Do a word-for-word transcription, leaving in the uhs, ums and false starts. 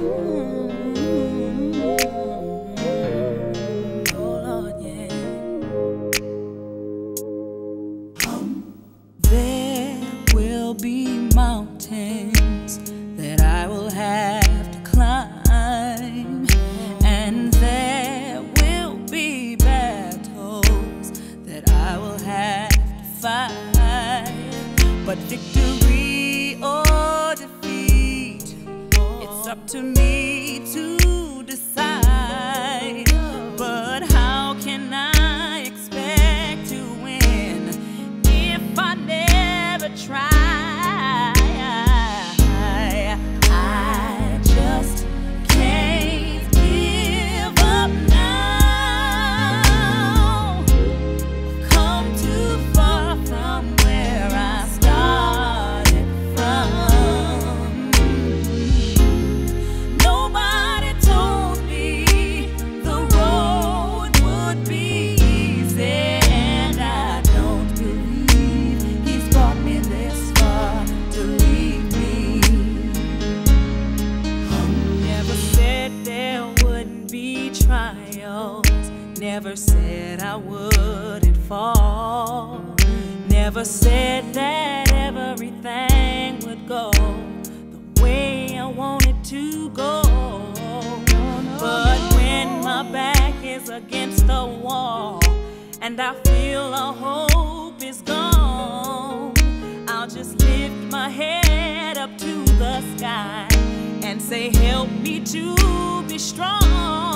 Mountains that I will have to climb, and there will be battles that I will have to fight. But victory or defeat, it's up to me to decide. But how can I expect to win if I never try? Never said I wouldn't fall. Never said that everything would go the way I wanted to go. But when my back is against the wall and I feel all hope is gone, I'll just lift my head up to the sky and say, help me to be strong.